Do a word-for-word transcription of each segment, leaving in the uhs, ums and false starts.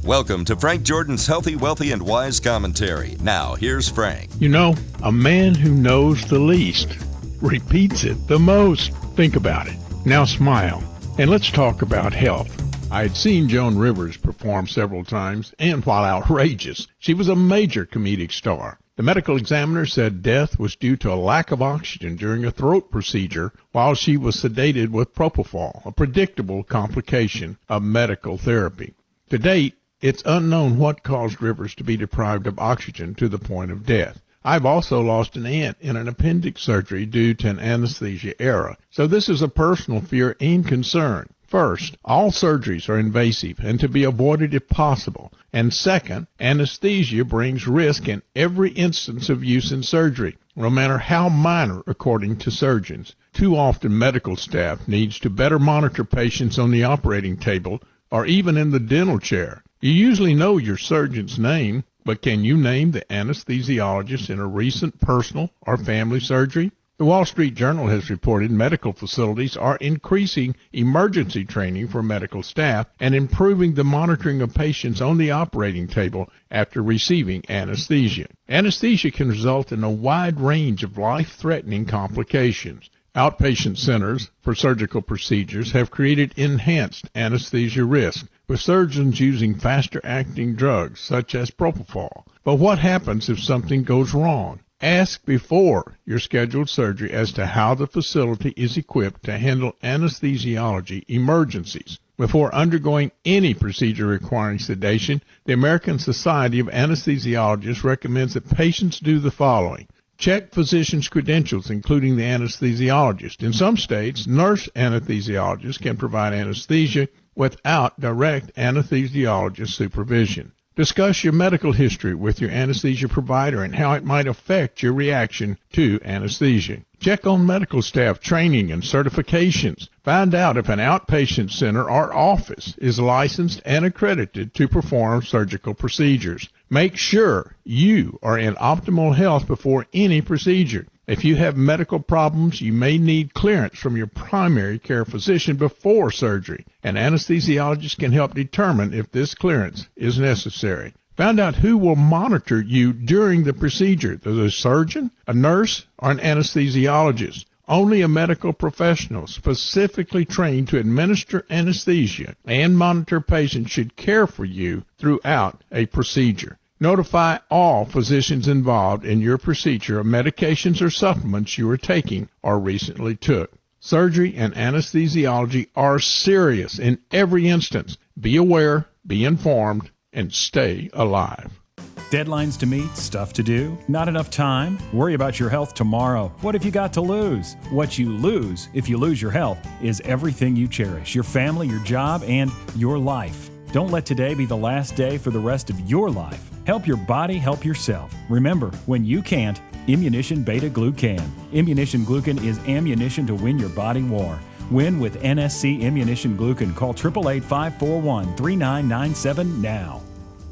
Welcome to Frank Jordan's Healthy, Wealthy, and Wise Commentary. Now, here's Frank. You know, a man who knows the least repeats it the most. Think about it. Now smile, and let's talk about health. I had seen Joan Rivers perform several times, and while outrageous, she was a major comedic star. The medical examiner said death was due to a lack of oxygen during a throat procedure while she was sedated with propofol, a predictable complication of medical therapy. To date, it's unknown what caused Rivers to be deprived of oxygen to the point of death. I've also lost an aunt in an appendix surgery due to an anesthesia error, so this is a personal fear and concern. First, all surgeries are invasive and to be avoided if possible. And second, anesthesia brings risk in every instance of use in surgery, no matter how minor, according to surgeons. Too often, medical staff needs to better monitor patients on the operating table or even in the dental chair. You usually know your surgeon's name, but can you name the anesthesiologist in a recent personal or family surgery? The Wall Street Journal has reported medical facilities are increasing emergency training for medical staff and improving the monitoring of patients on the operating table after receiving anesthesia. Anesthesia can result in a wide range of life-threatening complications. Outpatient centers for surgical procedures have created enhanced anesthesia risk, with surgeons using faster-acting drugs such as propofol. But what happens if something goes wrong? Ask before your scheduled surgery as to how the facility is equipped to handle anesthesiology emergencies. Before undergoing any procedure requiring sedation, the American Society of Anesthesiologists recommends that patients do the following. Check physician's credentials, including the anesthesiologist. In some states, nurse anesthesiologists can provide anesthesia without direct anesthesiologist supervision. Discuss your medical history with your anesthesia provider and how it might affect your reaction to anesthesia. Check on medical staff training and certifications. Find out if an outpatient center or office is licensed and accredited to perform surgical procedures. Make sure you are in optimal health before any procedure. If you have medical problems, you may need clearance from your primary care physician before surgery. An anesthesiologist can help determine if this clearance is necessary. Find out who will monitor you during the procedure, the surgeon, a nurse, or an anesthesiologist. Only a medical professional specifically trained to administer anesthesia and monitor patients should care for you throughout a procedure. Notify all physicians involved in your procedure of medications or supplements you are taking or recently took. Surgery and anesthesiology are serious in every instance. Be aware, be informed, and stay alive. Deadlines to meet, stuff to do, not enough time? Worry about your health tomorrow. What have you got to lose? What you lose if you lose your health is everything you cherish, your family, your job, and your life. Don't let today be the last day for the rest of your life. Help your body help yourself. Remember, when you can't, Immunition Beta-Glu can. Immunition Glucan is ammunition to win your body war. Win with N S C Immunition Glucan. Call eight eight eight, five four one, three nine nine seven now.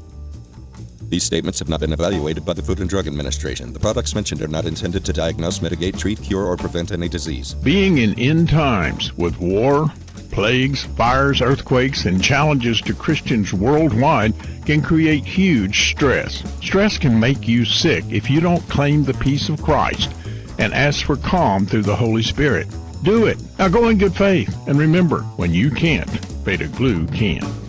These statements have not been evaluated by the Food and Drug Administration. The products mentioned are not intended to diagnose, mitigate, treat, cure, or prevent any disease. Being in end times with war, plagues, fires, earthquakes, and challenges to Christians worldwide can create huge stress. Stress can make you sick if you don't claim the peace of Christ and ask for calm through the Holy Spirit. Do it. Now go in good faith. And remember, when you can't, Beta-Glu can.